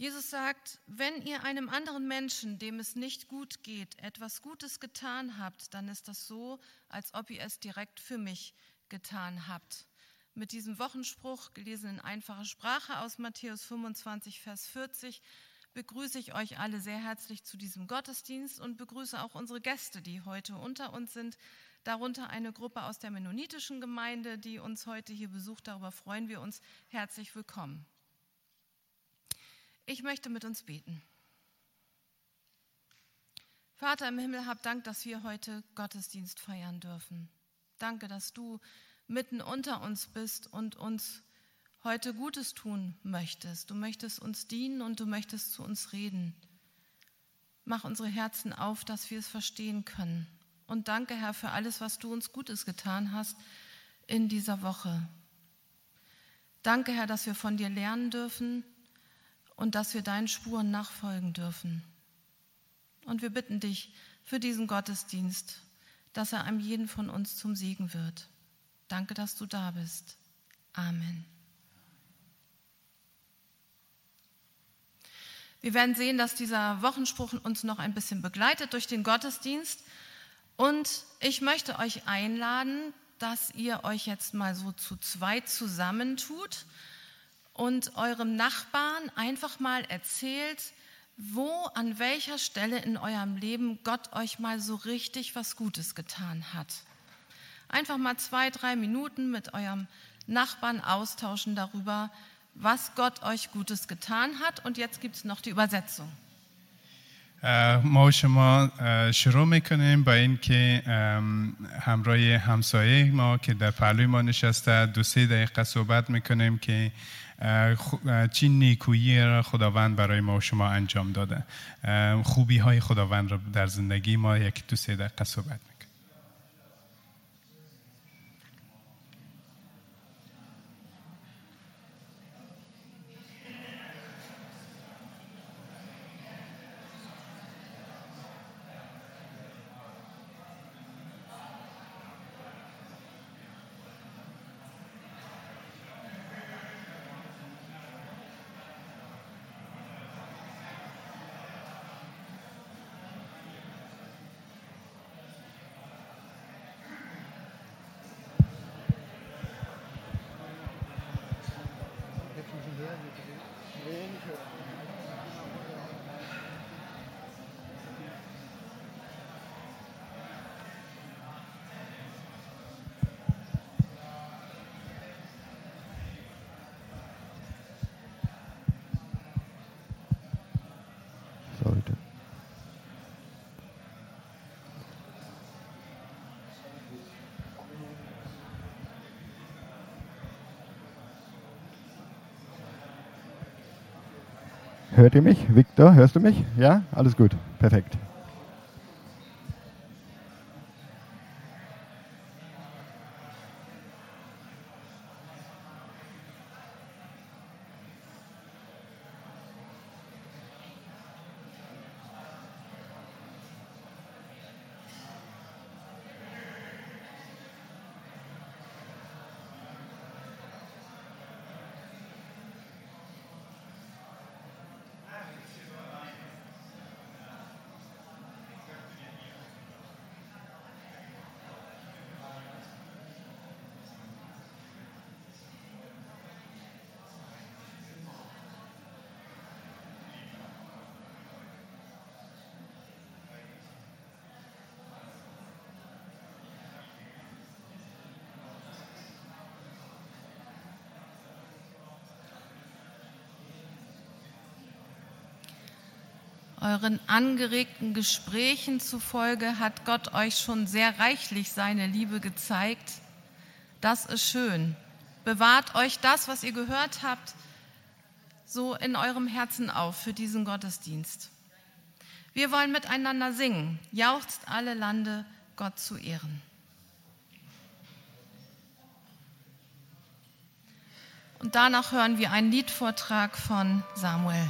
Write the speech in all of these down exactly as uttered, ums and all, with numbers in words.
Jesus sagt, wenn ihr einem anderen Menschen, dem es nicht gut geht, etwas Gutes getan habt, dann ist das so, als ob ihr es direkt für mich getan habt. Mit diesem Wochenspruch, gelesen in einfacher Sprache aus Matthäus fünfundzwanzig, Vers vierzig, begrüße ich euch alle sehr herzlich zu diesem Gottesdienst und begrüße auch unsere Gäste, die heute unter uns sind, darunter eine Gruppe aus der mennonitischen Gemeinde, die uns heute hier besucht. Darüber freuen wir uns. Herzlich willkommen. Ich möchte mit uns beten. Vater im Himmel, hab Dank, dass wir heute Gottesdienst feiern dürfen. Danke, dass du mitten unter uns bist und uns heute Gutes tun möchtest. Du möchtest uns dienen und du möchtest zu uns reden. Mach unsere Herzen auf, dass wir es verstehen können. Und danke, Herr, für alles, was du uns Gutes getan hast in dieser Woche. Danke, Herr, dass wir von dir lernen dürfen und dass wir deinen Spuren nachfolgen dürfen. Und wir bitten dich für diesen Gottesdienst, dass er einem jeden von uns zum Segen wird. Danke, dass du da bist. Amen. Wir werden sehen, dass dieser Wochenspruch uns noch ein bisschen begleitet durch den Gottesdienst. Und ich möchte euch einladen, dass ihr euch jetzt mal so zu zweit zusammentut und eurem Nachbarn einfach mal erzählt, wo, an welcher Stelle in eurem Leben Gott euch mal so richtig was Gutes getan hat. Einfach mal zwei, drei Minuten mit eurem Nachbarn austauschen darüber, was Gott euch Gutes getan hat. Und jetzt gibt es noch die Übersetzung. ما و شما شروع میکنیم با اینکه همراه همسایه ما که در پهلوی ما نشسته دو سه دقیقه صحبت میکنیم که چی نیکویی را خداوند برای ما و شما انجام داده، خوبی های خداوند را در زندگی ما یک دو سه دقیقه صحبت میکنیم. Hört ihr mich? Victor, hörst du mich? Ja? Alles gut. Perfekt. Euren angeregten Gesprächen zufolge hat Gott euch schon sehr reichlich seine Liebe gezeigt. Das ist schön. Bewahrt euch das, was ihr gehört habt, so in eurem Herzen auf für diesen Gottesdienst. Wir wollen miteinander singen. Jauchzt alle Lande, Gott zu ehren. Und danach hören wir einen Liedvortrag von Samuel.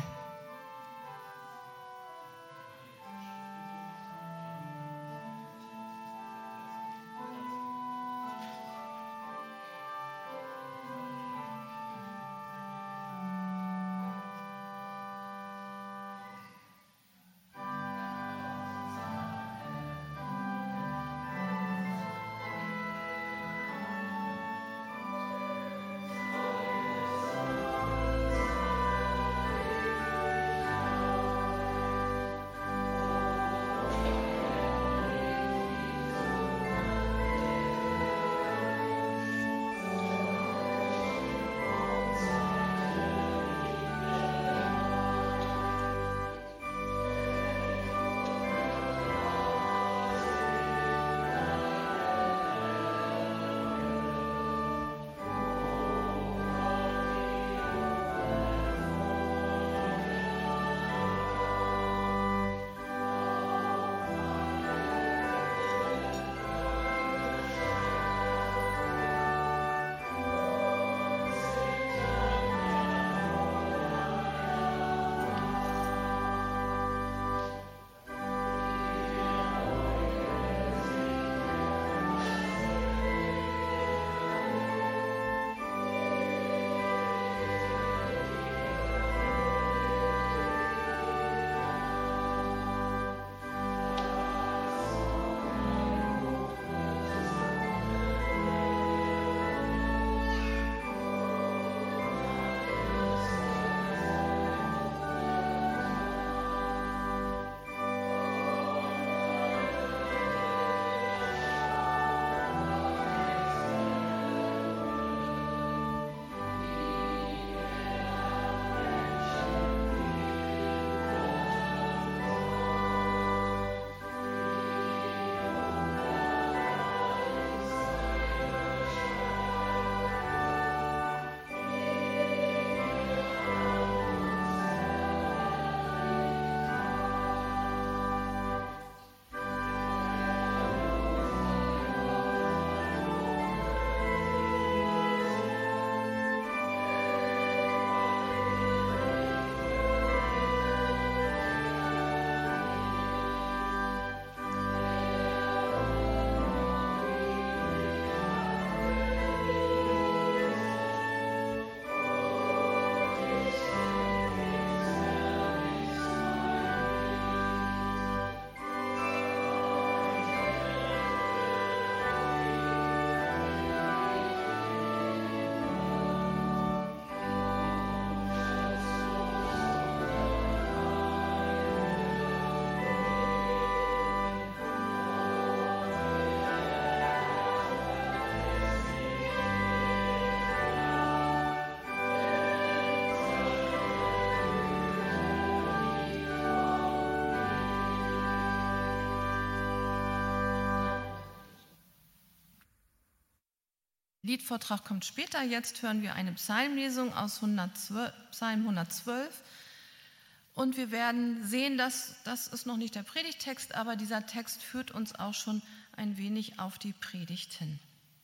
Liedvortrag kommt später. Jetzt hören wir eine Psalmlesung aus hundertzwölf, Psalm hundertzwölf. Und wir werden sehen, dass das ist noch nicht der Predigtext, aber dieser Text führt uns auch schon ein wenig auf die Predigt hin.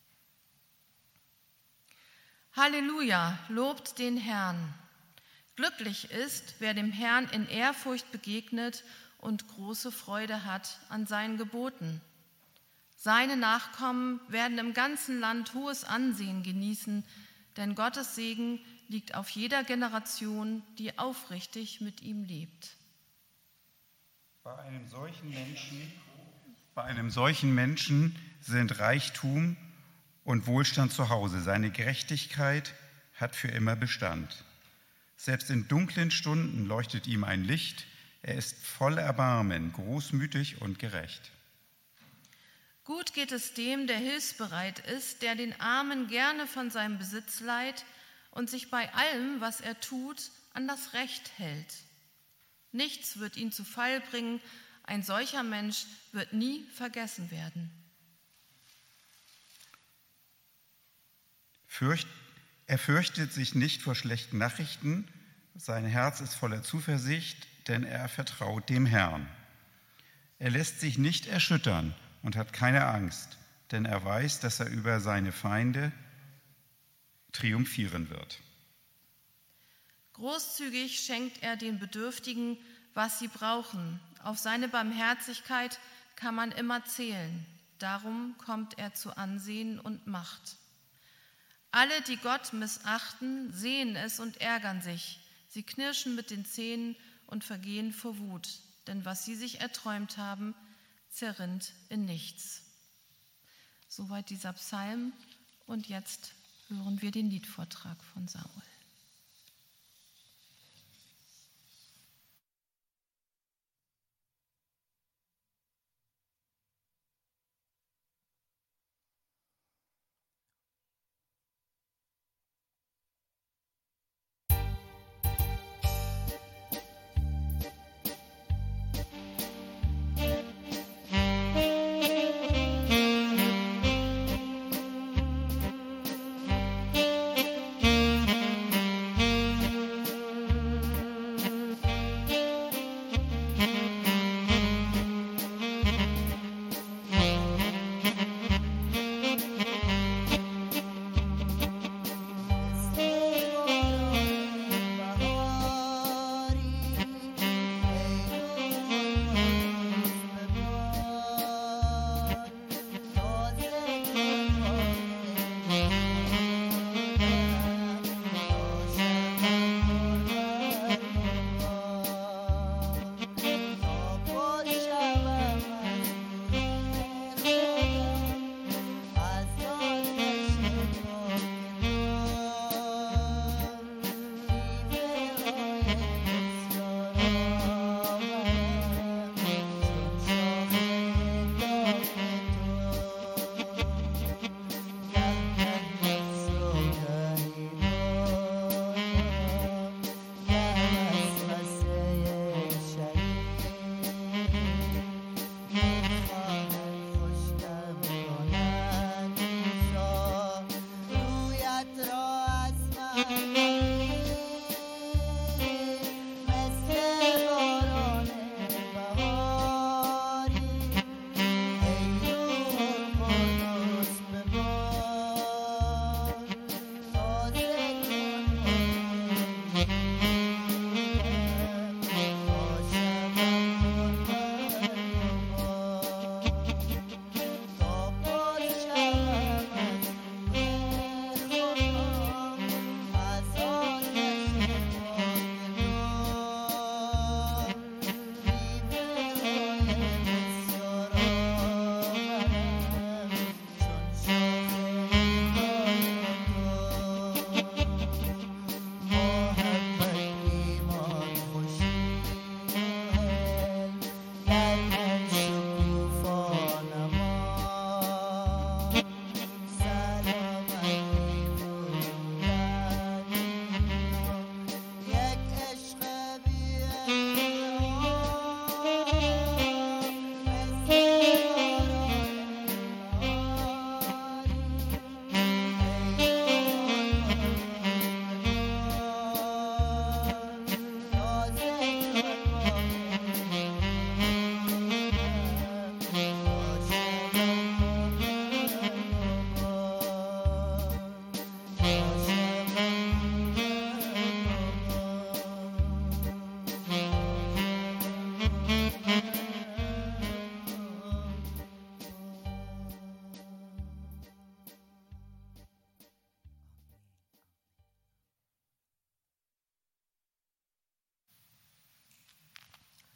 Halleluja, lobt den Herrn. Glücklich ist, wer dem Herrn in Ehrfurcht begegnet und große Freude hat an seinen Geboten. Seine Nachkommen werden im ganzen Land hohes Ansehen genießen, denn Gottes Segen liegt auf jeder Generation, die aufrichtig mit ihm lebt. Bei einem solchen Menschen, bei einem solchen Menschen sind Reichtum und Wohlstand zu Hause. Seine Gerechtigkeit hat für immer Bestand. Selbst in dunklen Stunden leuchtet ihm ein Licht. Er ist voll Erbarmen, großmütig und gerecht. Gut geht es dem, der hilfsbereit ist, der den Armen gerne von seinem Besitz leiht und sich bei allem, was er tut, an das Recht hält. Nichts wird ihn zu Fall bringen, ein solcher Mensch wird nie vergessen werden. Fürcht, er fürchtet sich nicht vor schlechten Nachrichten, sein Herz ist voller Zuversicht, denn er vertraut dem Herrn. Er lässt sich nicht erschüttern und hat keine Angst, denn er weiß, dass er über seine Feinde triumphieren wird. Großzügig schenkt er den Bedürftigen, was sie brauchen. Auf seine Barmherzigkeit kann man immer zählen. Darum kommt er zu Ansehen und Macht. Alle, die Gott missachten, sehen es und ärgern sich. Sie knirschen mit den Zähnen und vergehen vor Wut, denn was sie sich erträumt haben, zerrinnt in nichts. Soweit dieser Psalm und jetzt hören wir den Liedvortrag von Samuel. Thank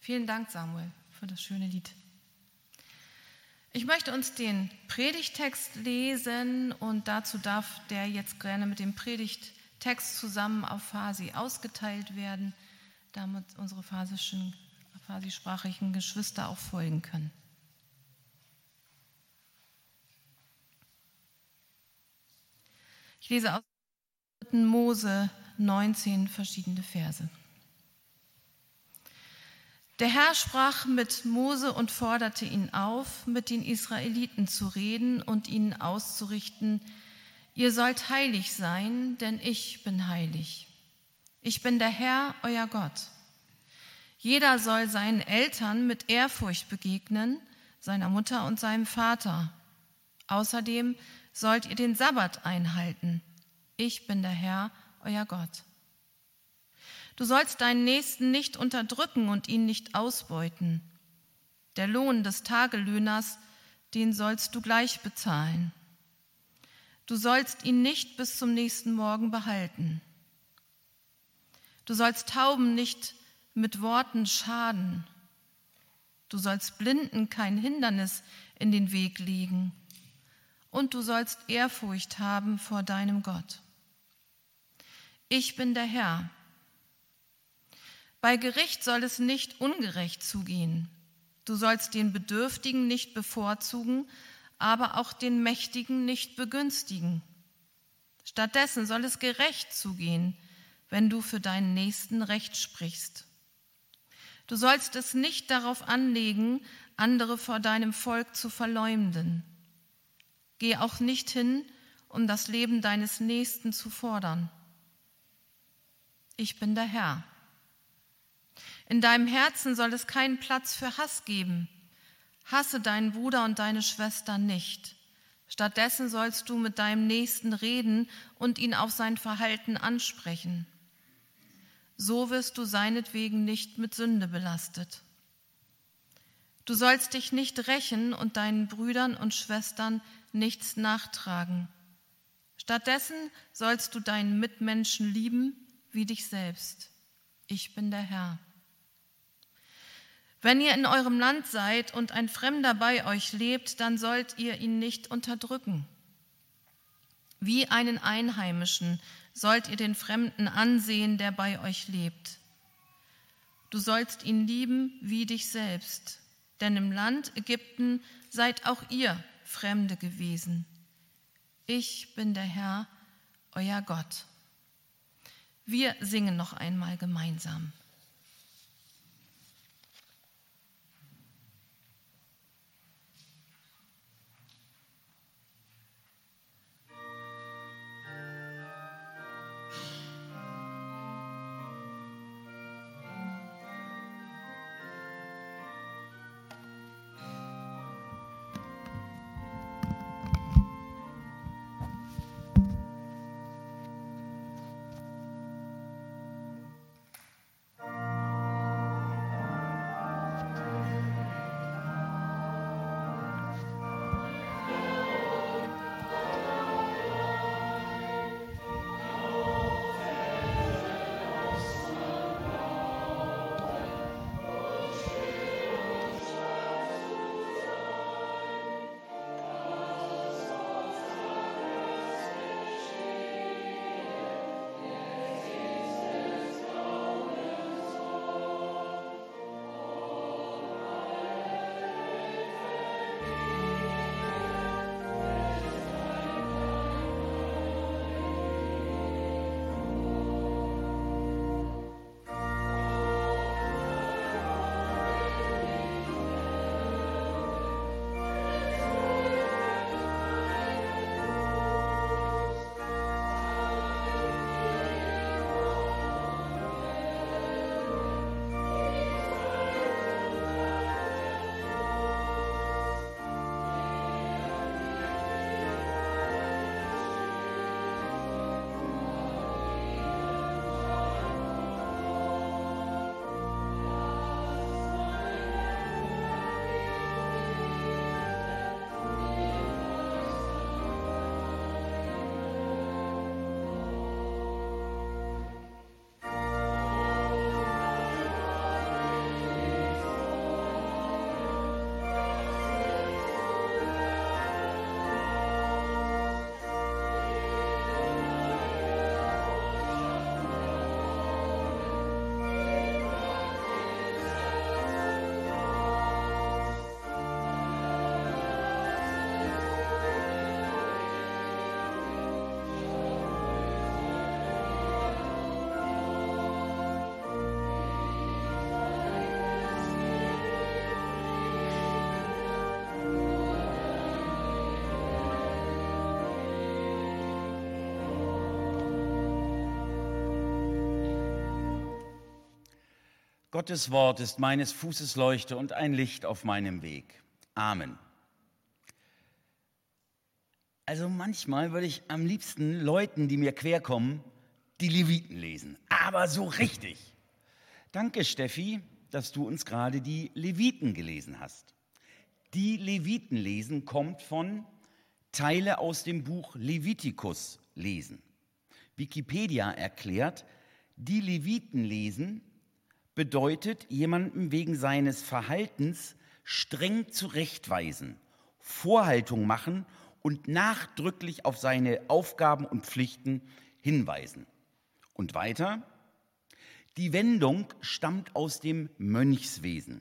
Vielen Dank, Samuel, für das schöne Lied. Ich möchte uns den Predigttext lesen und dazu darf der jetzt gerne mit dem Predigttext zusammen auf Farsi ausgeteilt werden, damit unsere farsischen, farsisprachigen Geschwister auch folgen können. Ich lese aus dritten Mose neunzehn verschiedene Verse. Der Herr sprach mit Mose und forderte ihn auf, mit den Israeliten zu reden und ihnen auszurichten: Ihr sollt heilig sein, denn ich bin heilig. Ich bin der Herr, euer Gott. Jeder soll seinen Eltern mit Ehrfurcht begegnen, seiner Mutter und seinem Vater. Außerdem sollt ihr den Sabbat einhalten. Ich bin der Herr, euer Gott. Du sollst deinen Nächsten nicht unterdrücken und ihn nicht ausbeuten. Der Lohn des Tagelöhners, den sollst du gleich bezahlen. Du sollst ihn nicht bis zum nächsten Morgen behalten. Du sollst Tauben nicht mit Worten schaden. Du sollst Blinden kein Hindernis in den Weg legen. Und du sollst Ehrfurcht haben vor deinem Gott. Ich bin der Herr. Bei Gericht soll es nicht ungerecht zugehen. Du sollst den Bedürftigen nicht bevorzugen, aber auch den Mächtigen nicht begünstigen. Stattdessen soll es gerecht zugehen, wenn du für deinen Nächsten Recht sprichst. Du sollst es nicht darauf anlegen, andere vor deinem Volk zu verleumden. Geh auch nicht hin, um das Leben deines Nächsten zu fordern. Ich bin der Herr. In deinem Herzen soll es keinen Platz für Hass geben. Hasse deinen Bruder und deine Schwester nicht. Stattdessen sollst du mit deinem Nächsten reden und ihn auf sein Verhalten ansprechen. So wirst du seinetwegen nicht mit Sünde belastet. Du sollst dich nicht rächen und deinen Brüdern und Schwestern nichts nachtragen. Stattdessen sollst du deinen Mitmenschen lieben wie dich selbst. Ich bin der Herr. Wenn ihr in eurem Land seid und ein Fremder bei euch lebt, dann sollt ihr ihn nicht unterdrücken. Wie einen Einheimischen sollt ihr den Fremden ansehen, der bei euch lebt. Du sollst ihn lieben wie dich selbst, denn im Land Ägypten seid auch ihr Fremde gewesen. Ich bin der Herr, euer Gott. Wir singen noch einmal gemeinsam. Gottes Wort ist meines Fußes Leuchte und ein Licht auf meinem Weg. Amen. Also manchmal würde ich am liebsten Leuten, die mir querkommen, die Leviten lesen. Aber so richtig. Danke, Steffi, dass du uns gerade die Leviten gelesen hast. Die Leviten lesen kommt von Teile aus dem Buch Levitikus lesen. Wikipedia erklärt, die Leviten lesen bedeutet, jemandem wegen seines Verhaltens streng zurechtweisen, Vorhaltung machen und nachdrücklich auf seine Aufgaben und Pflichten hinweisen. Und weiter, die Wendung stammt aus dem Mönchswesen.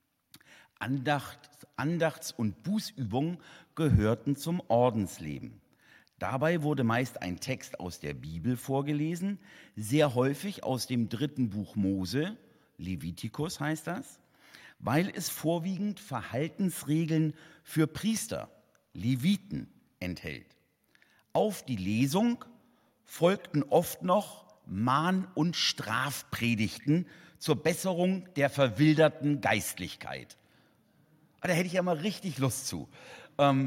Andacht, Andachts- und Bußübungen gehörten zum Ordensleben. Dabei wurde meist ein Text aus der Bibel vorgelesen, sehr häufig aus dem dritten Buch Mose, Levitikus heißt das, weil es vorwiegend Verhaltensregeln für Priester, Leviten, enthält. Auf die Lesung folgten oft noch Mahn- und Strafpredigten zur Besserung der verwilderten Geistlichkeit. Da hätte ich ja mal richtig Lust zu. Ähm,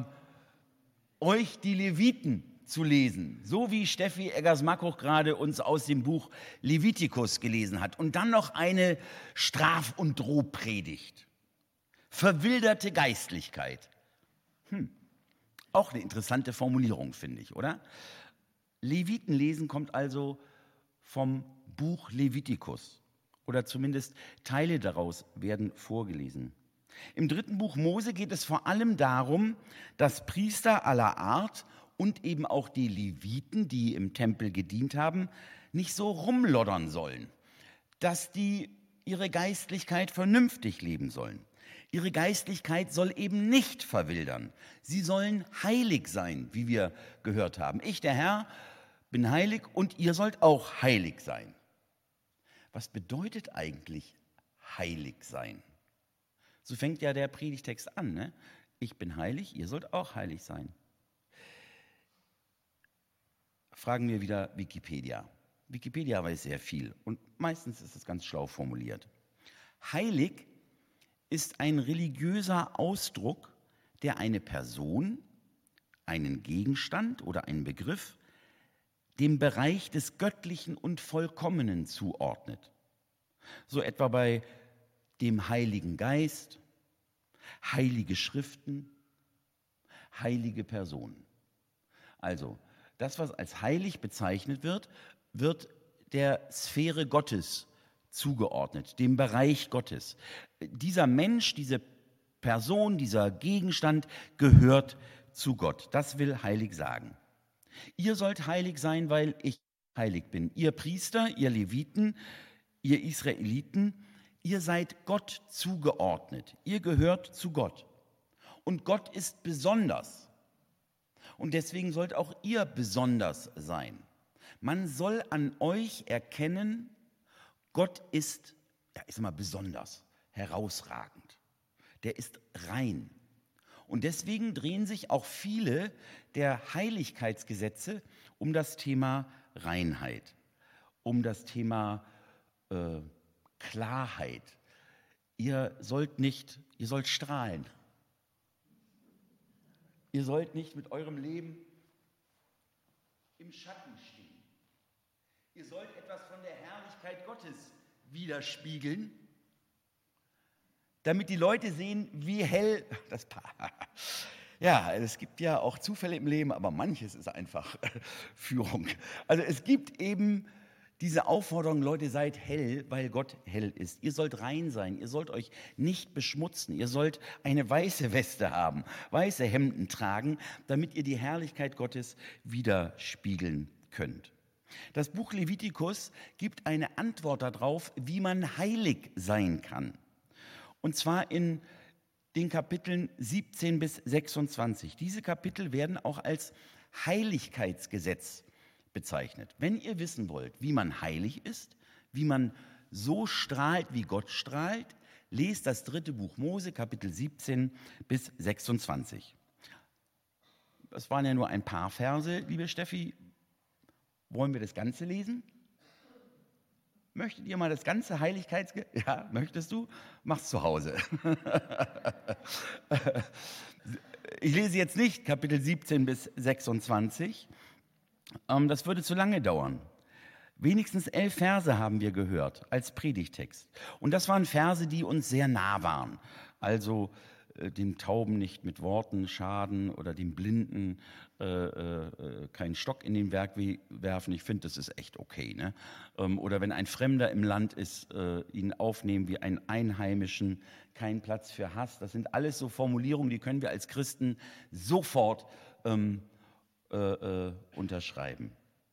euch die Leviten zu lesen, so wie Steffi Eggers-Mackhoch gerade uns aus dem Buch Levitikus gelesen hat. Und dann noch eine Straf- und Drohpredigt. Verwilderte Geistlichkeit. Hm. Auch eine interessante Formulierung, finde ich, oder? Leviten lesen kommt also vom Buch Levitikus. Oder zumindest Teile daraus werden vorgelesen. Im dritten Buch Mose geht es vor allem darum, dass Priester aller Art und eben auch die Leviten, die im Tempel gedient haben, nicht so rumloddern sollen, dass die ihre Geistlichkeit vernünftig leben sollen. Ihre Geistlichkeit soll eben nicht verwildern. Sie sollen heilig sein, wie wir gehört haben. Ich, der Herr, bin heilig und ihr sollt auch heilig sein. Was bedeutet eigentlich heilig sein? So fängt ja der Predigtext an, ne? Ich bin heilig, ihr sollt auch heilig sein. Fragen wir wieder Wikipedia. Wikipedia weiß sehr viel und meistens ist es ganz schlau formuliert. Heilig ist ein religiöser Ausdruck, der eine Person, einen Gegenstand oder einen Begriff dem Bereich des Göttlichen und Vollkommenen zuordnet. So etwa bei dem Heiligen Geist, heilige Schriften, heilige Personen. Also, das, was als heilig bezeichnet wird, wird der Sphäre Gottes zugeordnet, dem Bereich Gottes. Dieser Mensch, diese Person, dieser Gegenstand gehört zu Gott. Das will heilig sagen. Ihr sollt heilig sein, weil ich heilig bin. Ihr Priester, ihr Leviten, ihr Israeliten, ihr seid Gott zugeordnet. Ihr gehört zu Gott. Und Gott ist besonders. Und deswegen sollt auch ihr besonders sein. Man soll an euch erkennen, Gott ist, ja, ich sag mal, besonders, herausragend. Der ist rein. Und deswegen drehen sich auch viele der Heiligkeitsgesetze um das Thema Reinheit, um das Thema äh, Klarheit. Ihr sollt nicht, ihr sollt strahlen. Ihr sollt nicht mit eurem Leben im Schatten stehen. Ihr sollt etwas von der Herrlichkeit Gottes widerspiegeln, damit die Leute sehen, wie hell das Paar. Ja, es gibt ja auch Zufälle im Leben, aber manches ist einfach Führung. Also es gibt eben diese Aufforderung, Leute, seid hell, weil Gott hell ist. Ihr sollt rein sein, ihr sollt euch nicht beschmutzen, ihr sollt eine weiße Weste haben, weiße Hemden tragen, damit ihr die Herrlichkeit Gottes widerspiegeln könnt. Das Buch Levitikus gibt eine Antwort darauf, wie man heilig sein kann. Und zwar in den Kapiteln siebzehn bis sechsundzwanzig. Diese Kapitel werden auch als Heiligkeitsgesetz bezeichnet. Wenn ihr wissen wollt, wie man heilig ist, wie man so strahlt, wie Gott strahlt, lest das dritte Buch Mose, Kapitel siebzehn bis sechsundzwanzig. Das waren ja nur ein paar Verse, liebe Steffi. Wollen wir das Ganze lesen? Möchtet ihr mal das ganze Heiligkeitsgesetz? Ja, möchtest du? Mach's zu Hause. Ich lese jetzt nicht Kapitel siebzehn bis sechsundzwanzig. Ähm, das würde zu lange dauern. Wenigstens elf Verse haben wir gehört als Predigtext. Und das waren Verse, die uns sehr nah waren. Also äh, dem Tauben nicht mit Worten schaden oder dem Blinden äh, äh, keinen Stock in den Berg werfen. Ich finde, das ist echt okay. Ne? Ähm, oder wenn ein Fremder im Land ist, äh, ihn aufnehmen wie einen Einheimischen, kein Platz für Hass. Das sind alles so Formulierungen, die können wir als Christen sofort ähm, äh, äh, unterschreiben.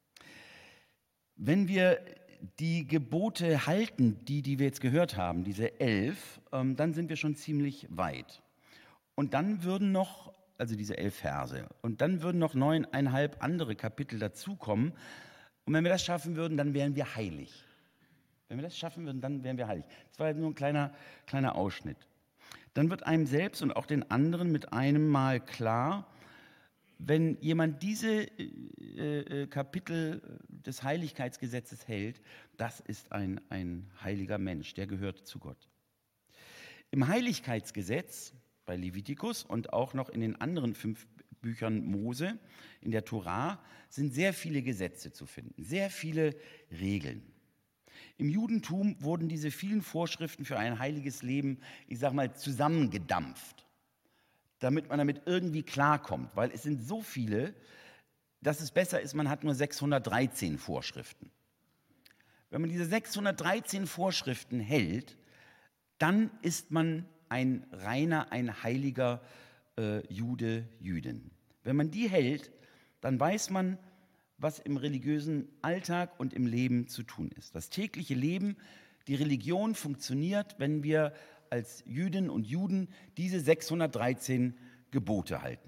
Wenn wir die Gebote halten, die, die wir jetzt gehört haben, diese elf, ähm, dann sind wir schon ziemlich weit. Und dann würden noch, also diese elf Verse, und dann würden noch neuneinhalb andere Kapitel dazukommen. Und wenn wir das schaffen würden, dann wären wir heilig. Wenn wir das schaffen würden, dann wären wir heilig. Das war nur ein kleiner, kleiner Ausschnitt. Dann wird einem selbst und auch den anderen mit einem Mal klar, wenn jemand diese äh, äh, Kapitel des Heiligkeitsgesetzes hält, das ist ein, ein heiliger Mensch, der gehört zu Gott. Im Heiligkeitsgesetz, bei Levitikus und auch noch in den anderen fünf Büchern Mose, in der Tora, sind sehr viele Gesetze zu finden, sehr viele Regeln. Im Judentum wurden diese vielen Vorschriften für ein heiliges Leben, ich sag mal, zusammengedampft, damit man damit irgendwie klarkommt, weil es sind so viele, dass es besser ist, man hat nur sechshundertdreizehn Vorschriften. Wenn man diese sechshundertdreizehn Vorschriften hält, dann ist man ein reiner, ein heiliger äh, Jude, Jüdin. Wenn man die hält, dann weiß man, was im religiösen Alltag und im Leben zu tun ist. Das tägliche Leben, die Religion funktioniert, wenn wir als Jüdinnen und Juden diese sechshundertdreizehn Gebote halten.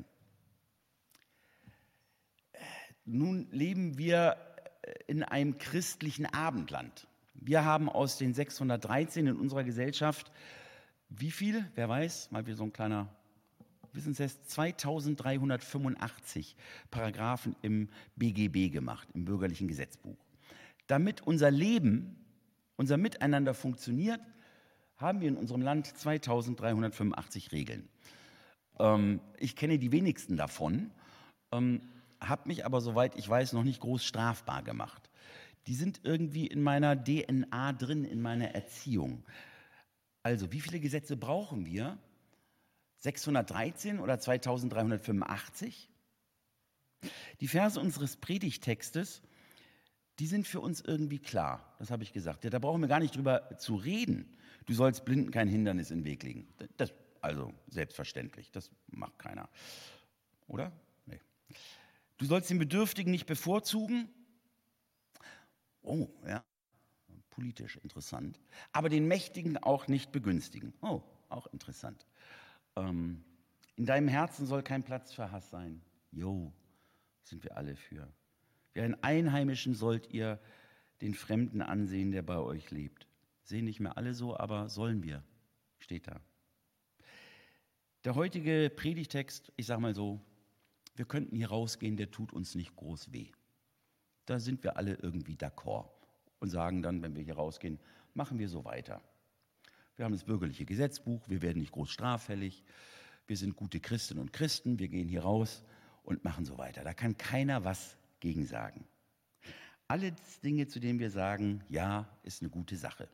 Nun leben wir in einem christlichen Abendland. Wir haben aus den sechshundertdreizehn in unserer Gesellschaft, wie viel? Wer weiß? Mal wieder so ein kleiner Wissenstest, zweitausenddreihundertfünfundachtzig Paragraphen im B G B gemacht, im bürgerlichen Gesetzbuch. Damit unser Leben, unser Miteinander funktioniert, haben wir in unserem Land zweitausenddreihundertfünfundachtzig Regeln. Ähm, ich kenne die wenigsten davon, ähm, habe mich aber, soweit ich weiß, noch nicht groß strafbar gemacht. Die sind irgendwie in meiner D N A drin, in meiner Erziehung. Also, wie viele Gesetze brauchen wir? sechshundertdreizehn oder zweitausenddreihundertfünfundachtzig? Die Verse unseres Predigtextes, die sind für uns irgendwie klar. Das habe ich gesagt. Ja, da brauchen wir gar nicht drüber zu reden. Du sollst Blinden kein Hindernis in den Weg legen. Das, also selbstverständlich, das macht keiner. Oder? Nee. Du sollst den Bedürftigen nicht bevorzugen. Oh, ja, politisch interessant. Aber den Mächtigen auch nicht begünstigen. Oh, auch interessant. Ähm, in deinem Herzen soll kein Platz für Hass sein. Jo, sind wir alle für. Wie einen Einheimischen sollt ihr den Fremden ansehen, der bei euch lebt. Sehen nicht mehr alle so, aber sollen wir, steht da. Der heutige Predigtext, ich sage mal so, wir könnten hier rausgehen, der tut uns nicht groß weh. Da sind wir alle irgendwie d'accord und sagen dann, wenn wir hier rausgehen, machen wir so weiter. Wir haben das bürgerliche Gesetzbuch, wir werden nicht groß straffällig, wir sind gute Christinnen und Christen, wir gehen hier raus und machen so weiter. Da kann keiner was gegen sagen. Alle Dinge, zu denen wir sagen, ja, ist eine gute Sache.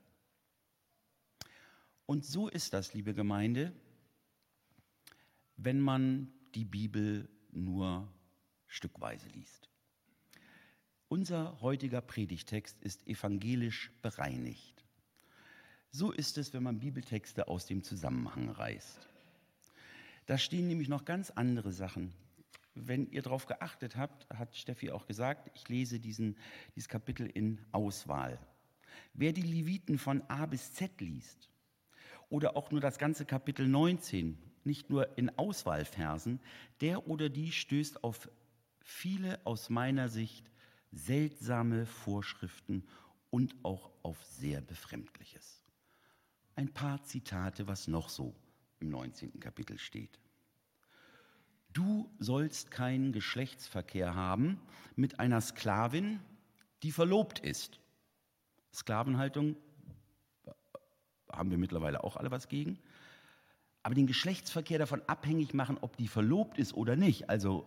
Und so ist das, liebe Gemeinde, wenn man die Bibel nur stückweise liest. Unser heutiger Predigtext ist evangelisch bereinigt. So ist es, wenn man Bibeltexte aus dem Zusammenhang reißt. Da stehen nämlich noch ganz andere Sachen. Wenn ihr darauf geachtet habt, hat Steffi auch gesagt, ich lese diesen, dieses Kapitel in Auswahl. Wer die Leviten von A bis Z liest oder auch nur das ganze Kapitel neunzehn, nicht nur in Auswahlversen, der oder die stößt auf viele aus meiner Sicht seltsame Vorschriften und auch auf sehr Befremdliches. Ein paar Zitate, was noch so im neunzehnten Kapitel steht. Du sollst keinen Geschlechtsverkehr haben mit einer Sklavin, die verlobt ist. Sklavenhaltung haben wir mittlerweile auch alle was gegen. Aber den Geschlechtsverkehr davon abhängig machen, ob die verlobt ist oder nicht, also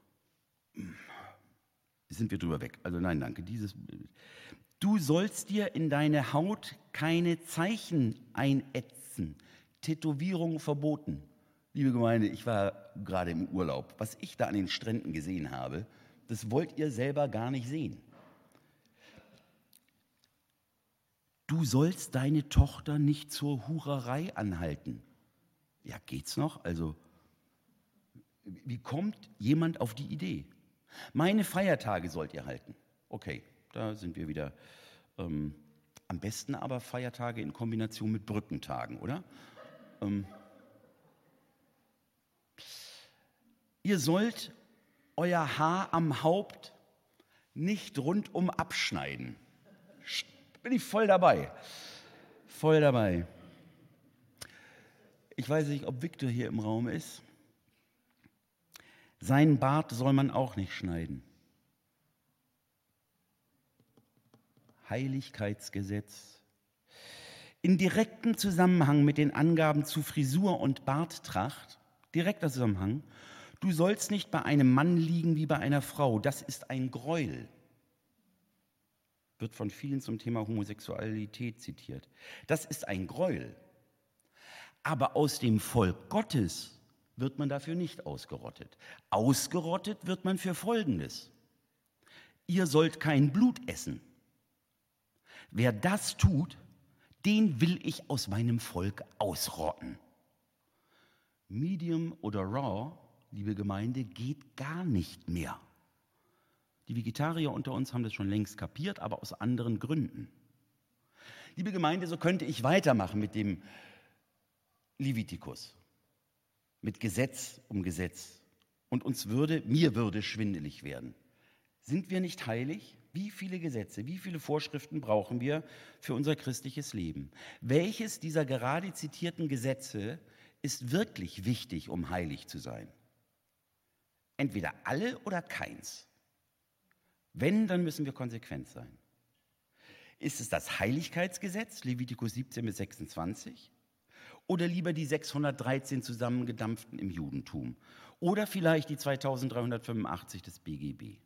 sind wir drüber weg. Also nein, danke. Dieses, du sollst dir in deine Haut keine Zeichen einätzen. Tätowierung verboten. Liebe Gemeinde, ich war gerade im Urlaub. Was ich da an den Stränden gesehen habe, das wollt ihr selber gar nicht sehen. Du sollst deine Tochter nicht zur Hurerei anhalten. Ja, geht's noch? Also, wie kommt jemand auf die Idee? Meine Feiertage sollt ihr halten. Okay, da sind wir wieder. Ähm, am besten aber Feiertage in Kombination mit Brückentagen, oder? Ähm, ihr sollt euer Haar am Haupt nicht rundum abschneiden. Bin ich voll dabei. Voll dabei. Ich weiß nicht, ob Viktor hier im Raum ist. Seinen Bart soll man auch nicht schneiden. Heiligkeitsgesetz. In direktem Zusammenhang mit den Angaben zu Frisur und Barttracht, direkter Zusammenhang, du sollst nicht bei einem Mann liegen wie bei einer Frau. Das ist ein Gräuel. Wird von vielen zum Thema Homosexualität zitiert. Das ist ein Gräuel. Aber aus dem Volk Gottes wird man dafür nicht ausgerottet. Ausgerottet wird man für Folgendes. Ihr sollt kein Blut essen. Wer das tut, den will ich aus meinem Volk ausrotten. Medium oder Raw, liebe Gemeinde, geht gar nicht mehr. Die Vegetarier unter uns haben das schon längst kapiert, aber aus anderen Gründen. Liebe Gemeinde, so könnte ich weitermachen mit dem Levitikus, mit Gesetz um Gesetz. Und uns würde, mir würde schwindelig werden. Sind wir nicht heilig? Wie viele Gesetze, wie viele Vorschriften brauchen wir für unser christliches Leben? Welches dieser gerade zitierten Gesetze ist wirklich wichtig, um heilig zu sein? Entweder alle oder keins. Wenn, dann müssen wir konsequent sein. Ist es das Heiligkeitsgesetz, Levitikus siebzehn bis sechsundzwanzig? Oder lieber die sechshundertdreizehn zusammengedampften im Judentum? Oder vielleicht die zweitausenddreihundertfünfundachtzig des B G B?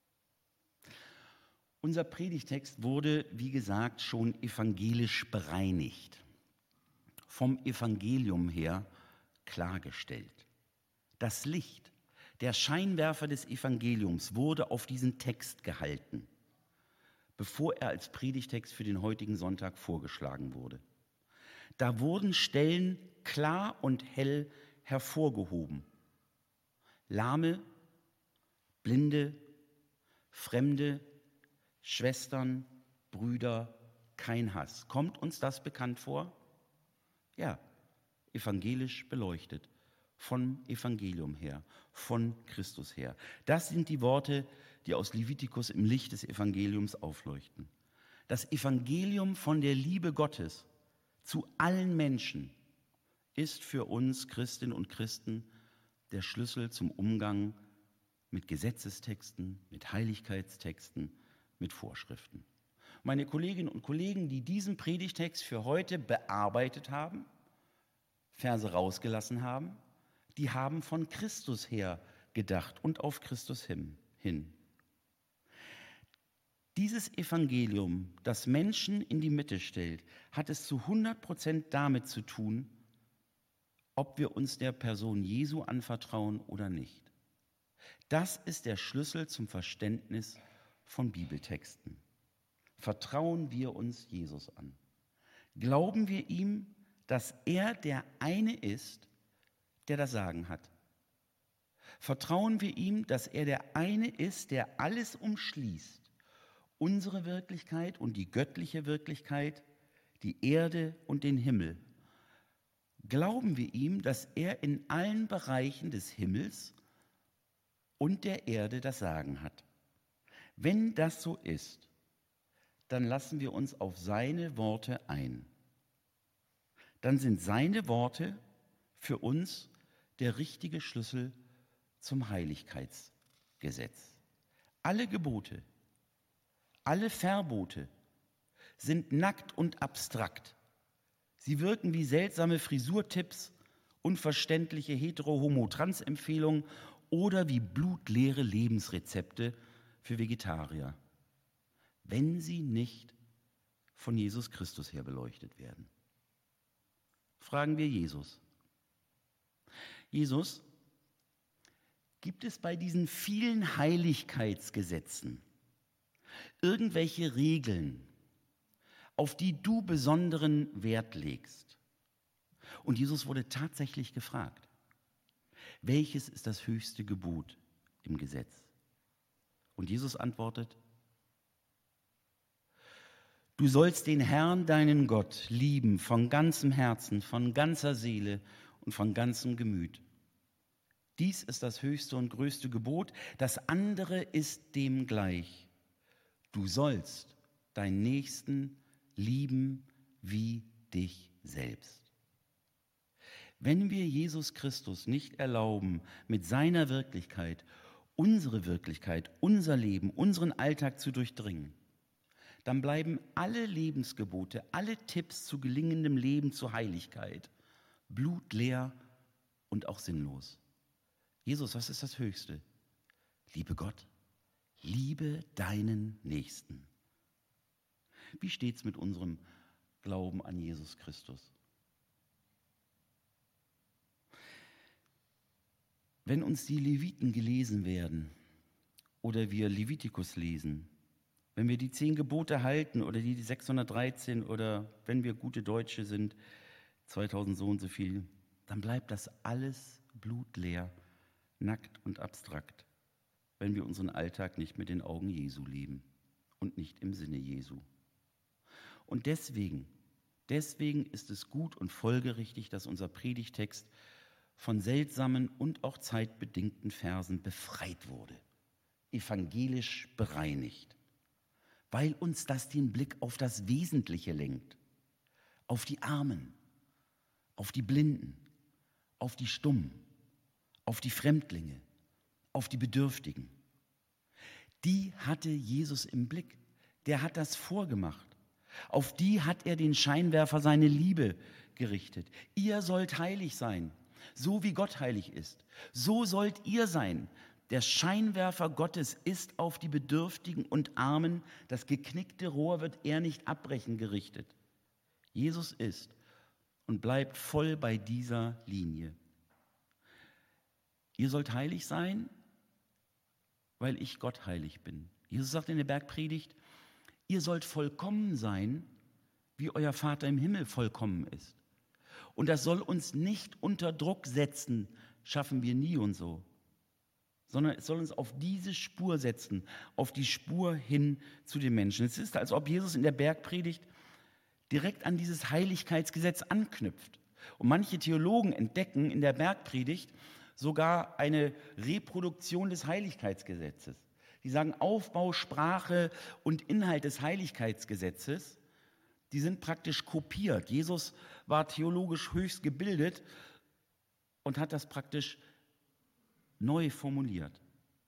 Unser Predigtext wurde, wie gesagt, schon evangelisch bereinigt. Vom Evangelium her klargestellt. Das Licht, der Scheinwerfer des Evangeliums wurde auf diesen Text gehalten, bevor er als Predigtext für den heutigen Sonntag vorgeschlagen wurde. Da wurden Stellen klar und hell hervorgehoben. Lahme, Blinde, Fremde, Schwestern, Brüder, kein Hass. Kommt uns das bekannt vor? Ja, evangelisch beleuchtet. Von Evangelium her, von Christus her. Das sind die Worte, die aus Levitikus im Licht des Evangeliums aufleuchten. Das Evangelium von der Liebe Gottes zu allen Menschen ist für uns Christinnen und Christen der Schlüssel zum Umgang mit Gesetzestexten, mit Heiligkeitstexten, mit Vorschriften. Meine Kolleginnen und Kollegen, die diesen Predigtext für heute bearbeitet haben, Verse rausgelassen haben, die haben von Christus her gedacht und auf Christus hin. Dieses Evangelium, das Menschen in die Mitte stellt, hat es zu hundert Prozent damit zu tun, ob wir uns der Person Jesu anvertrauen oder nicht. Das ist der Schlüssel zum Verständnis von Bibeltexten. Vertrauen wir uns Jesus an? Glauben wir ihm, dass er der eine ist, der das Sagen hat? Vertrauen wir ihm, dass er der eine ist, der alles umschließt? Unsere Wirklichkeit und die göttliche Wirklichkeit, die Erde und den Himmel. Glauben wir ihm, dass er in allen Bereichen des Himmels und der Erde das Sagen hat? Wenn das so ist, dann lassen wir uns auf seine Worte ein. Dann sind seine Worte für uns der richtige Schlüssel zum Heiligkeitsgesetz. Alle Gebote, alle Verbote sind nackt und abstrakt. Sie wirken wie seltsame Frisurtipps, unverständliche Hetero-Homo-Trans-Empfehlungen oder wie blutleere Lebensrezepte für Vegetarier, wenn sie nicht von Jesus Christus her beleuchtet werden. Fragen wir Jesus. Jesus, gibt es bei diesen vielen Heiligkeitsgesetzen irgendwelche Regeln, auf die du besonderen Wert legst? Und Jesus wurde tatsächlich gefragt, welches ist das höchste Gebot im Gesetz? Und Jesus antwortet, du sollst den Herrn, deinen Gott, lieben von ganzem Herzen, von ganzer Seele und von ganzem Gemüt. Dies ist das höchste und größte Gebot, das andere ist dem gleich. Du sollst deinen Nächsten lieben wie dich selbst. Wenn wir Jesus Christus nicht erlauben, mit seiner Wirklichkeit, unsere Wirklichkeit, unser Leben, unseren Alltag zu durchdringen, dann bleiben alle Lebensgebote, alle Tipps zu gelingendem Leben, zu Heiligkeit, blutleer und auch sinnlos. Jesus, was ist das Höchste? Liebe Gott, liebe deinen Nächsten. Wie steht's mit unserem Glauben an Jesus Christus? Wenn uns die Leviten gelesen werden oder wir Levitikus lesen, wenn wir die zehn Gebote halten oder die sechshundertdreizehn oder wenn wir gute Deutsche sind, zweitausend so und so viel, dann bleibt das alles blutleer, nackt und abstrakt, wenn wir unseren Alltag nicht mit den Augen Jesu leben und nicht im Sinne Jesu. Und deswegen, deswegen ist es gut und folgerichtig, dass unser Predigtext von seltsamen und auch zeitbedingten Versen befreit wurde, evangelisch bereinigt, weil uns das den Blick auf das Wesentliche lenkt, auf die Armen, auf die Blinden, auf die Stummen, auf die Fremdlinge, auf die Bedürftigen. Die hatte Jesus im Blick, der hat das vorgemacht. Auf die hat er den Scheinwerfer seine Liebe gerichtet. Ihr sollt heilig sein, so wie Gott heilig ist. So sollt ihr sein. Der Scheinwerfer Gottes ist auf die Bedürftigen und Armen. Das geknickte Rohr wird er nicht abbrechen gerichtet. Jesus ist und bleibt voll bei dieser Linie. Ihr sollt heilig sein, weil ich Gott heilig bin. Jesus sagt in der Bergpredigt, ihr sollt vollkommen sein, wie euer Vater im Himmel vollkommen ist. Und das soll uns nicht unter Druck setzen, schaffen wir nie und so, sondern es soll uns auf diese Spur setzen, auf die Spur hin zu den Menschen. Es ist, als ob Jesus in der Bergpredigt direkt an dieses Heiligkeitsgesetz anknüpft. Und manche Theologen entdecken in der Bergpredigt sogar eine Reproduktion des Heiligkeitsgesetzes. Die sagen, Aufbau, Sprache und Inhalt des Heiligkeitsgesetzes, die sind praktisch kopiert. Jesus war theologisch höchst gebildet und hat das praktisch neu formuliert.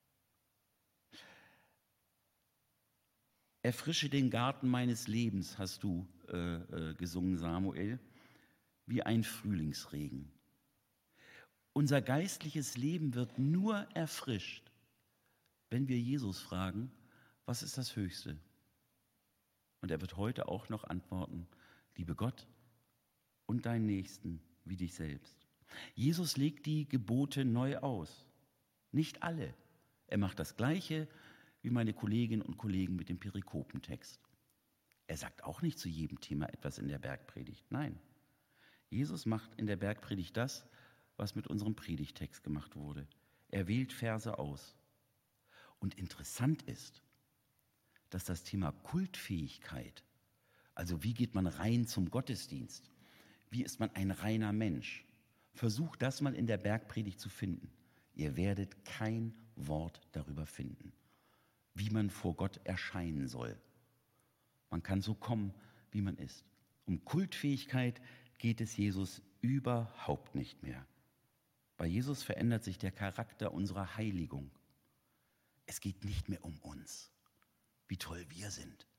Erfrische den Garten meines Lebens, hast du äh, äh, gesungen, Samuel, wie ein Frühlingsregen. Unser geistliches Leben wird nur erfrischt, wenn wir Jesus fragen, was ist das Höchste? Und er wird heute auch noch antworten, liebe Gott und deinen Nächsten wie dich selbst. Jesus legt die Gebote neu aus. Nicht alle. Er macht das Gleiche wie meine Kolleginnen und Kollegen mit dem Perikopentext. Er sagt auch nicht zu jedem Thema etwas in der Bergpredigt. Nein, Jesus macht in der Bergpredigt das, was mit unserem Predigtext gemacht wurde. Er wählt Verse aus. Und interessant ist, dass das Thema Kultfähigkeit, also wie geht man rein zum Gottesdienst, wie ist man ein reiner Mensch, versucht das mal in der Bergpredigt zu finden. Ihr werdet kein Wort darüber finden, wie man vor Gott erscheinen soll. Man kann so kommen, wie man ist. Um Kultfähigkeit geht es Jesus überhaupt nicht mehr. Bei Jesus verändert sich der Charakter unserer Heiligung. Es geht nicht mehr um uns, wie toll wir sind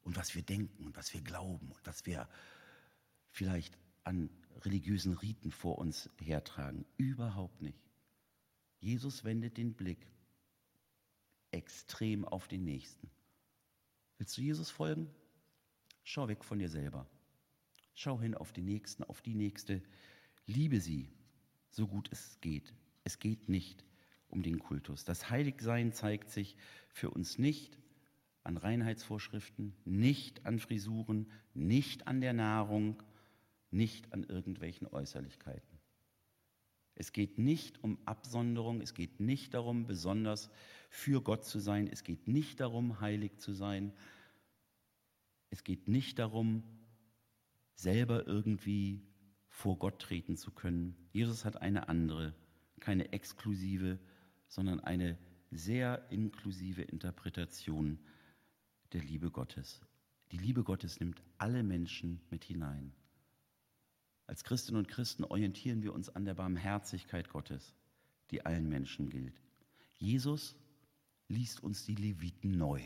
und was wir denken und was wir glauben und was wir vielleicht an religiösen Riten vor uns hertragen. Überhaupt nicht. Jesus wendet den Blick extrem auf den Nächsten. Willst du Jesus folgen? Schau weg von dir selber. Schau hin auf den Nächsten, auf die Nächste. Liebe sie, so gut es geht. Es geht nicht um den Kultus. Das Heiligsein zeigt sich für uns nicht an Reinheitsvorschriften, nicht an Frisuren, nicht an der Nahrung, nicht an irgendwelchen Äußerlichkeiten. Es geht nicht um Absonderung, es geht nicht darum, besonders für Gott zu sein, es geht nicht darum, heilig zu sein, es geht nicht darum, selber irgendwie vor Gott treten zu können. Jesus hat eine andere, keine exklusive, sondern eine sehr inklusive Interpretation der Liebe Gottes. Die Liebe Gottes nimmt alle Menschen mit hinein. Als Christinnen und Christen orientieren wir uns an der Barmherzigkeit Gottes, die allen Menschen gilt. Jesus liest uns die Leviten neu.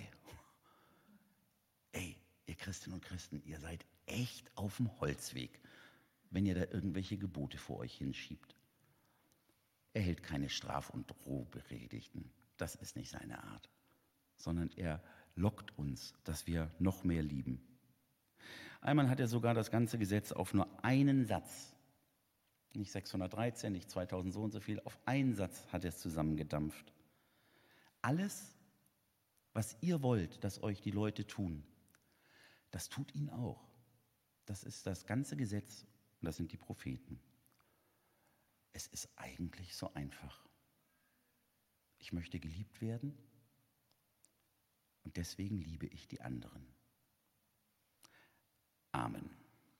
Ey, ihr Christinnen und Christen, ihr seid echt auf dem Holzweg, wenn ihr da irgendwelche Gebote vor euch hinschiebt. Er hält keine Straf- und Drohpredigten. Das ist nicht seine Art, sondern er lockt uns, dass wir noch mehr lieben. Einmal hat er sogar das ganze Gesetz auf nur einen Satz, nicht sechshundertdreizehn, nicht zweitausend so und so viel, auf einen Satz hat er es zusammengedampft. Alles, was ihr wollt, dass euch die Leute tun, das tut ihnen auch. Das ist das ganze Gesetz und das sind die Propheten. Es ist eigentlich so einfach. Ich möchte geliebt werden und deswegen liebe ich die anderen. Amen.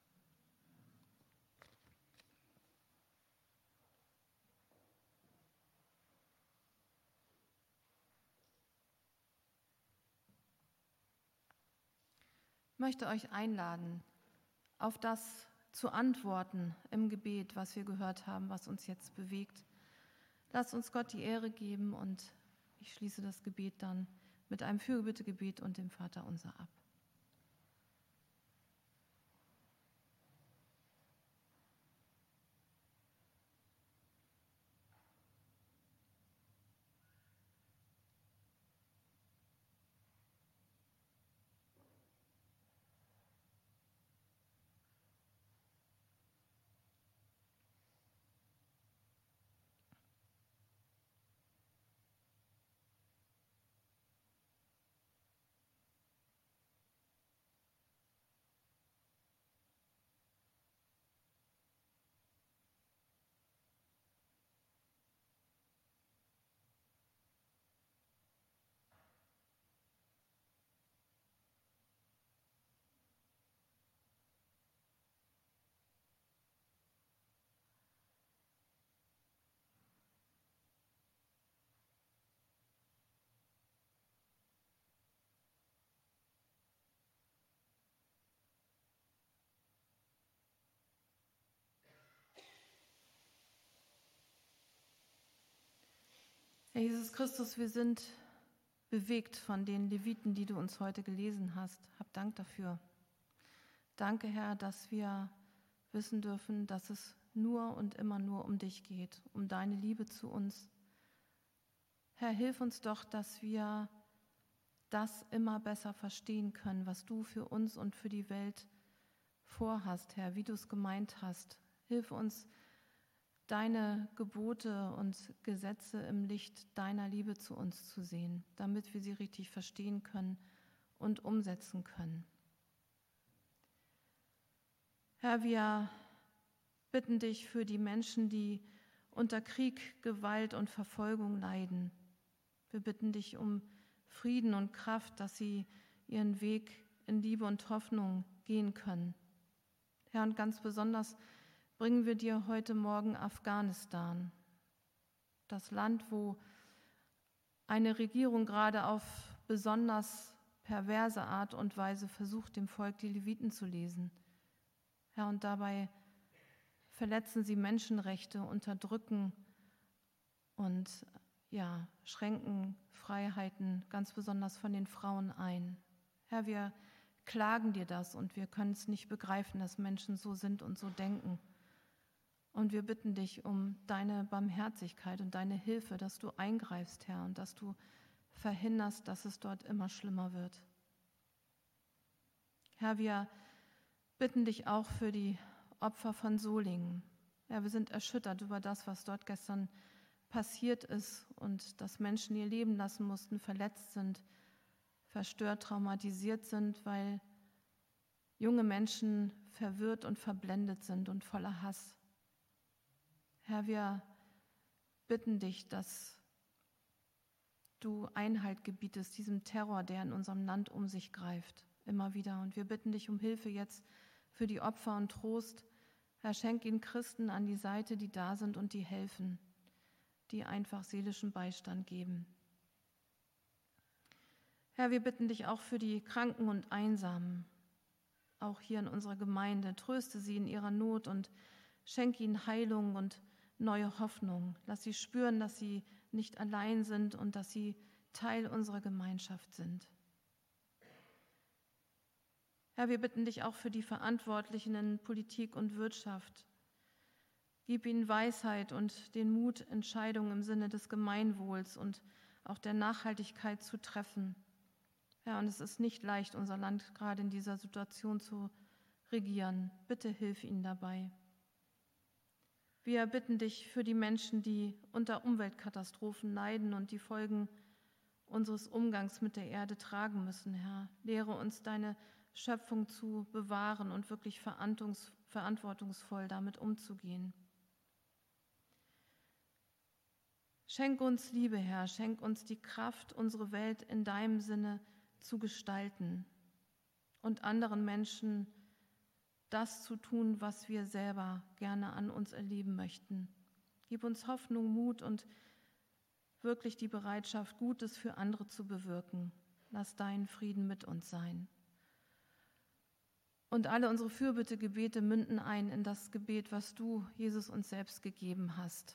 Ich möchte euch einladen, auf das zu antworten im Gebet, was wir gehört haben, was uns jetzt bewegt. Lasst uns Gott die Ehre geben und ich schließe das Gebet dann mit einem Fürbittegebet und dem Vaterunser ab. Herr Jesus Christus, wir sind bewegt von den Leviten, die du uns heute gelesen hast. Hab Dank dafür. Danke, Herr, dass wir wissen dürfen, dass es nur und immer nur um dich geht, um deine Liebe zu uns. Herr, hilf uns doch, dass wir das immer besser verstehen können, was du für uns und für die Welt vorhast, Herr, wie du es gemeint hast. Hilf uns, deine Gebote und Gesetze im Licht deiner Liebe zu uns zu sehen, damit wir sie richtig verstehen können und umsetzen können. Herr, wir bitten dich für die Menschen, die unter Krieg, Gewalt und Verfolgung leiden. Wir bitten dich um Frieden und Kraft, dass sie ihren Weg in Liebe und Hoffnung gehen können. Herr, und ganz besonders bringen wir dir heute Morgen Afghanistan, das Land, wo eine Regierung gerade auf besonders perverse Art und Weise versucht, dem Volk die Leviten zu lesen. Herr, und dabei verletzen sie Menschenrechte, unterdrücken und ja, schränken Freiheiten, ganz besonders von den Frauen ein. Herr, wir klagen dir das und wir können es nicht begreifen, dass Menschen so sind und so denken. Und wir bitten dich um deine Barmherzigkeit und deine Hilfe, dass du eingreifst, Herr, und dass du verhinderst, dass es dort immer schlimmer wird. Herr, wir bitten dich auch für die Opfer von Solingen. Ja, wir sind erschüttert über das, was dort gestern passiert ist und dass Menschen ihr Leben lassen mussten, verletzt sind, verstört, traumatisiert sind, weil junge Menschen verwirrt und verblendet sind und voller Hass. Herr, wir bitten dich, dass du Einhalt gebietest diesem Terror, der in unserem Land um sich greift, immer wieder. Und wir bitten dich um Hilfe jetzt für die Opfer und Trost. Herr, schenk ihnen Christen an die Seite, die da sind und die helfen, die einfach seelischen Beistand geben. Herr, wir bitten dich auch für die Kranken und Einsamen, auch hier in unserer Gemeinde. Tröste sie in ihrer Not und schenke ihnen Heilung und neue Hoffnung. Lass sie spüren, dass sie nicht allein sind und dass sie Teil unserer Gemeinschaft sind. Herr, wir bitten dich auch für die Verantwortlichen in Politik und Wirtschaft. Gib ihnen Weisheit und den Mut, Entscheidungen im Sinne des Gemeinwohls und auch der Nachhaltigkeit zu treffen. Ja, und es ist nicht leicht, unser Land gerade in dieser Situation zu regieren. Bitte hilf ihnen dabei. Wir bitten dich für die Menschen, die unter Umweltkatastrophen leiden und die Folgen unseres Umgangs mit der Erde tragen müssen, Herr. Lehre uns, deine Schöpfung zu bewahren und wirklich verantwortungsvoll damit umzugehen. Schenk uns Liebe, Herr, schenk uns die Kraft, unsere Welt in deinem Sinne zu gestalten und anderen Menschen das zu tun, was wir selber gerne an uns erleben möchten. Gib uns Hoffnung, Mut und wirklich die Bereitschaft, Gutes für andere zu bewirken. Lass dein Frieden mit uns sein. Und alle unsere Fürbittegebete münden ein in das Gebet, was du, Jesus, uns selbst gegeben hast.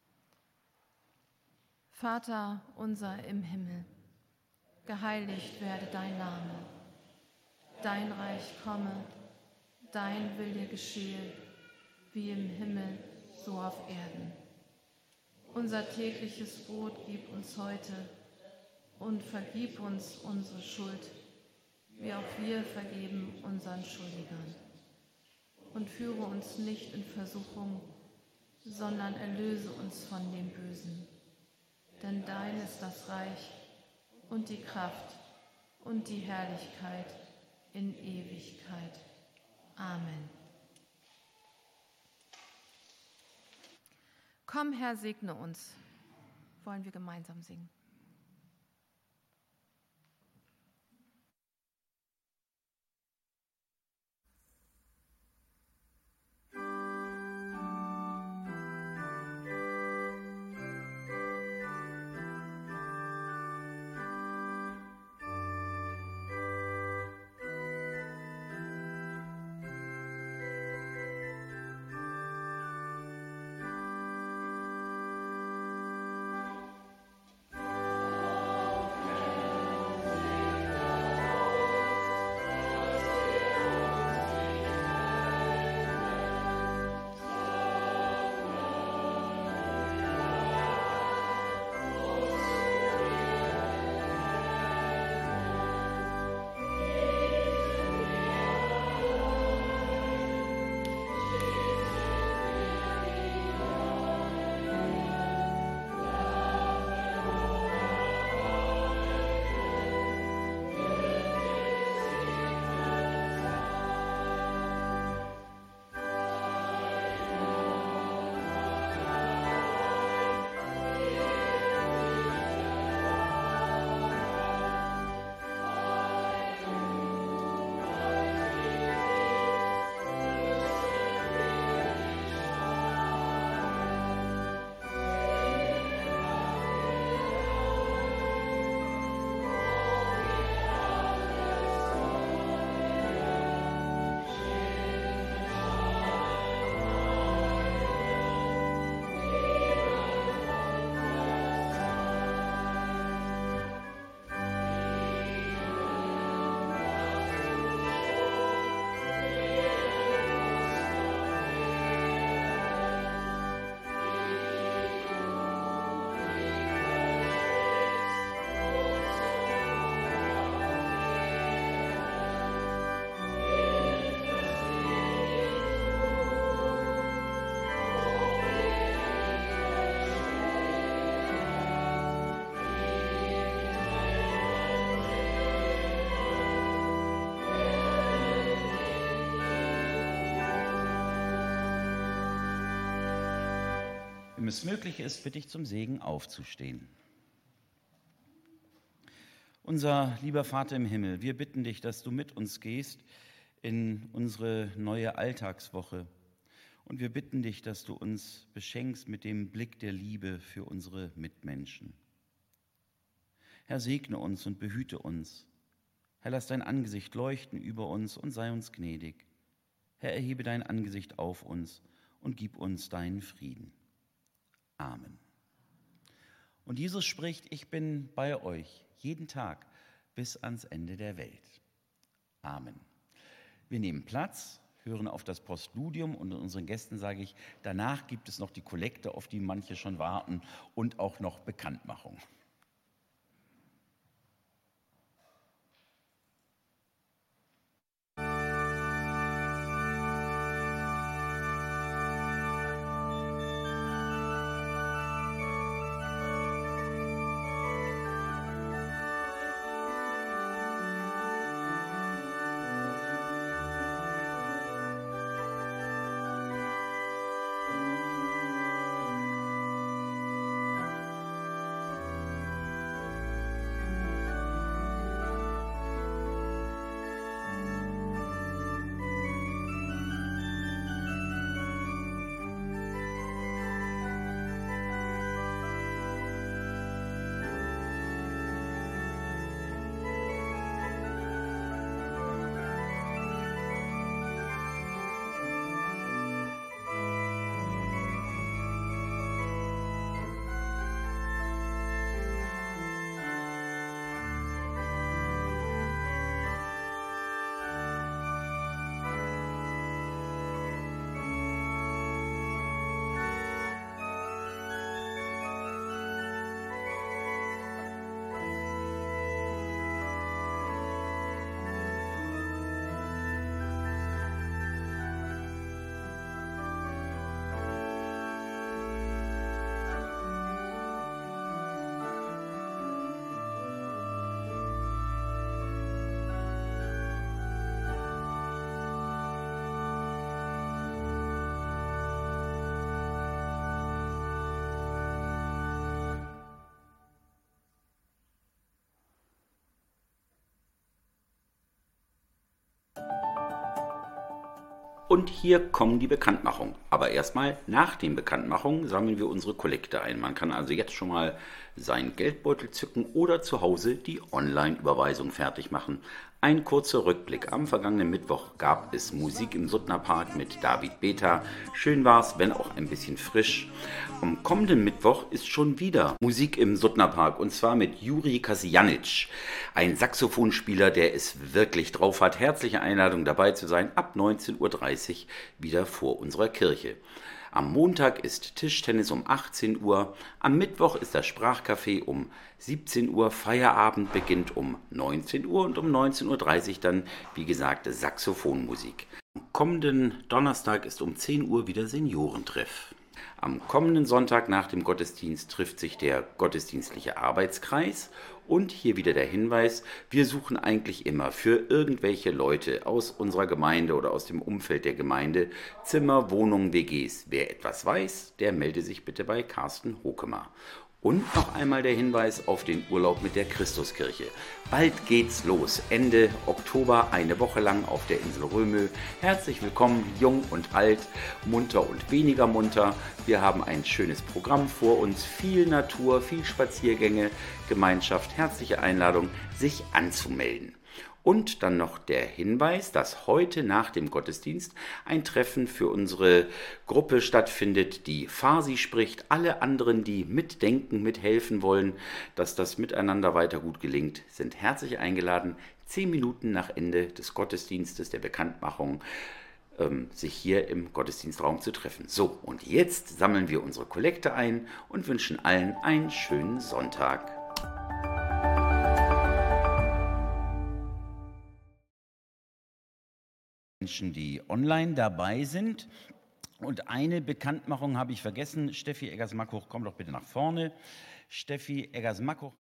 Vater unser im Himmel, geheiligt werde dein Name. Dein Reich komme, dein Wille geschehe, wie im Himmel, so auf Erden. Unser tägliches Brot gib uns heute und vergib uns unsere Schuld, wie auch wir vergeben unseren Schuldigern. Und führe uns nicht in Versuchung, sondern erlöse uns von dem Bösen. Denn dein ist das Reich und die Kraft und die Herrlichkeit in Ewigkeit. Amen. Komm, Herr, segne uns, wollen wir gemeinsam singen. Thank wem es möglich ist, bitte ich zum Segen aufzustehen. Unser lieber Vater im Himmel, wir bitten dich, dass du mit uns gehst in unsere neue Alltagswoche. Und wir bitten dich, dass du uns beschenkst mit dem Blick der Liebe für unsere Mitmenschen. Herr, segne uns und behüte uns. Herr, lass dein Angesicht leuchten über uns und sei uns gnädig. Herr, erhebe dein Angesicht auf uns und gib uns deinen Frieden. Amen. Und Jesus spricht, ich bin bei euch jeden Tag bis ans Ende der Welt. Amen. Wir nehmen Platz, hören auf das Postludium und unseren Gästen sage ich, danach gibt es noch die Kollekte, auf die manche schon warten und auch noch Bekanntmachung. Und hier kommen die Bekanntmachungen. Aber erstmal nach den Bekanntmachungen sammeln wir unsere Kollekte ein. Man kann also jetzt schon mal seinen Geldbeutel zücken oder zu Hause die Online-Überweisung fertig machen. Ein kurzer Rückblick. Am vergangenen Mittwoch gab es Musik im Suttnerpark mit David Beta. Schön war's, wenn auch ein bisschen frisch. Am kommenden Mittwoch ist schon wieder Musik im Suttnerpark und zwar mit Juri Kasjanic, ein Saxophonspieler, der es wirklich drauf hat. Herzliche Einladung dabei zu sein, ab neunzehn Uhr dreißig wieder vor unserer Kirche. Am Montag ist Tischtennis um achtzehn Uhr, am Mittwoch ist das Sprachcafé um siebzehn Uhr, Feierabend beginnt um neunzehn Uhr und um neunzehn Uhr dreißig dann, wie gesagt, Saxophonmusik. Am kommenden Donnerstag ist um zehn Uhr wieder Seniorentreff. Am kommenden Sonntag nach dem Gottesdienst trifft sich der gottesdienstliche Arbeitskreis und hier wieder der Hinweis, wir suchen eigentlich immer für irgendwelche Leute aus unserer Gemeinde oder aus dem Umfeld der Gemeinde Zimmer, Wohnungen, W Gs. Wer etwas weiß, der melde sich bitte bei Carsten Hokemer. Und noch einmal der Hinweis auf den Urlaub mit der Christuskirche. Bald geht's los. Ende Oktober, eine Woche lang auf der Insel Römö. Herzlich willkommen, jung und alt, munter und weniger munter. Wir haben ein schönes Programm vor uns. Viel Natur, viel Spaziergänge, Gemeinschaft. Herzliche Einladung, sich anzumelden. Und dann noch der Hinweis, dass heute nach dem Gottesdienst ein Treffen für unsere Gruppe stattfindet, die Farsi spricht. Alle anderen, die mitdenken, mithelfen wollen, dass das miteinander weiter gut gelingt, sind herzlich eingeladen, zehn Minuten nach Ende des Gottesdienstes, der Bekanntmachung, ähm, sich hier im Gottesdienstraum zu treffen. So, und jetzt sammeln wir unsere Kollekte ein und wünschen allen einen schönen Sonntag. Menschen, die online dabei sind. Und eine Bekanntmachung habe ich vergessen. Steffi Eggers-Mackuch, komm doch bitte nach vorne. Steffi Eggers-Mackuch.